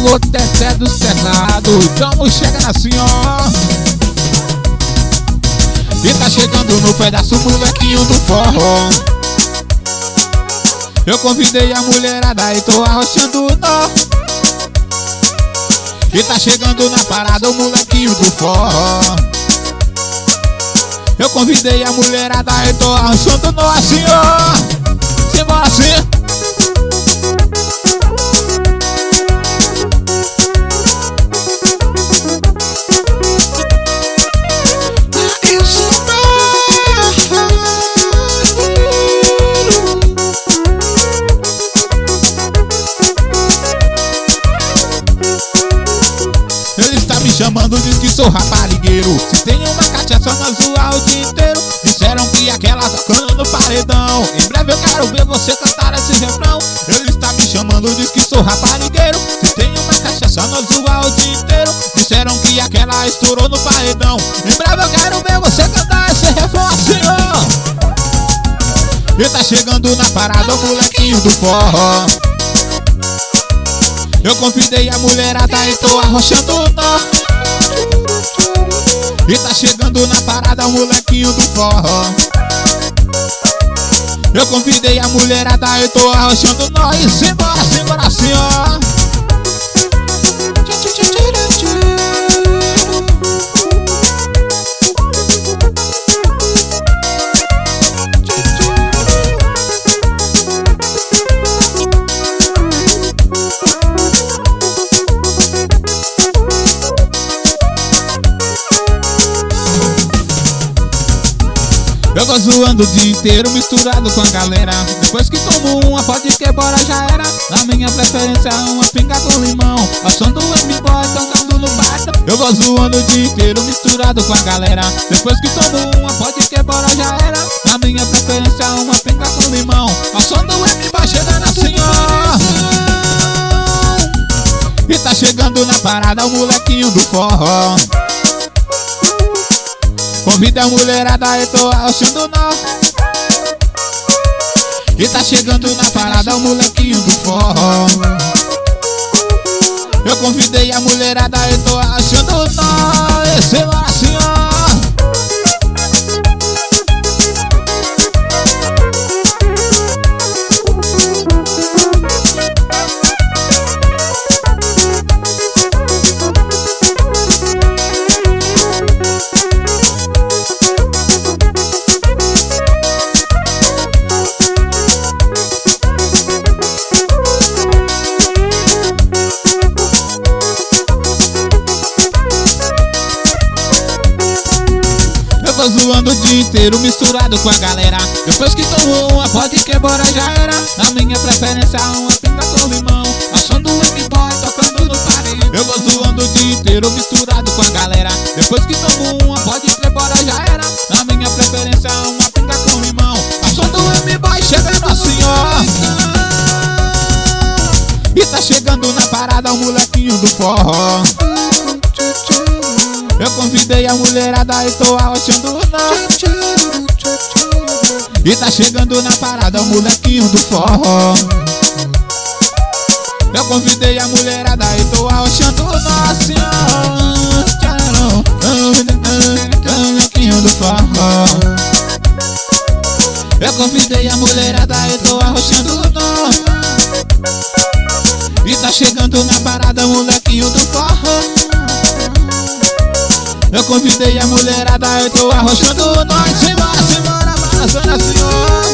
o Teté dos teclados. Vamos chegar assim, ó. E tá chegando no pedaço o molequinho do forró. Eu convidei a mulherada e tô arrochando o nó. E tá chegando na parada o molequinho do forró. Eu convidei a mulherada e tô arrochando o nó assim, ó. Simbora assim. Ele está me chamando, diz que sou raparigueiro. Se tem uma cachaça, nós zoar o dia inteiro. Disseram que aquela tocando no paredão. Em breve eu quero ver você cantar esse refrão. Ele está me chamando, diz que sou raparigueiro. Se tem uma cachaça, nós zoar o dia inteiro. Disseram que aquela estourou no paredão. Em breve eu quero ver você cantar esse refrão assim, ó. E tá chegando na parada o molequinho do forró. Eu convidei a mulherada e tô arrochando o nó. E tá chegando na parada o molequinho do forró. Eu convidei a mulherada e tô arrochando o nó. E simbora, simbora assim, ó. Eu tô zoando o dia inteiro misturado com a galera. Depois que tomo uma, pode que bora já era. Na minha preferência uma pinga com limão. Ao som do M-Boy tocando no baita. Eu tô zoando o dia inteiro misturado com a galera. Depois que tomo uma, pode que bora já era. Na minha preferência uma pinga com limão. Ao som do M-Boy chegando assim, ó. E tá chegando na parada o molequinho do forró. Convida a mulherada e tô arrochando o nó. E tá chegando na parada o molequinho do forró. Eu convidei a mulherada e tô arrochando o nó. Esse é assim, ó. Tô zoando o dia inteiro misturado com a galera. Depois que tomo uma, pode que bora já era. Na minha preferência uma pinga com limão. Ao som do M-Boy tocando no paredão. Eu vou zoando o dia inteiro misturado com a galera. Depois que tomo uma, pode que bora já era. Na minha preferência uma pinga com limão. Ao som do M-Boy chegando assim, ó. E tá chegando na parada o molequinho do forró. Eu convidei a mulherada e tô arrochando o nó. E tá chegando na parada o molequinho do forró. Eu convidei a mulherada e tô arrochando o nó assim, ó. Molequinho do forró. Eu convidei a mulherada e tô arrochando o nó. E tá chegando na parada o molequinho do forró. Eu convidei a mulherada e tô arrochando o nó. Simbora, simbora, balançando assim, ó.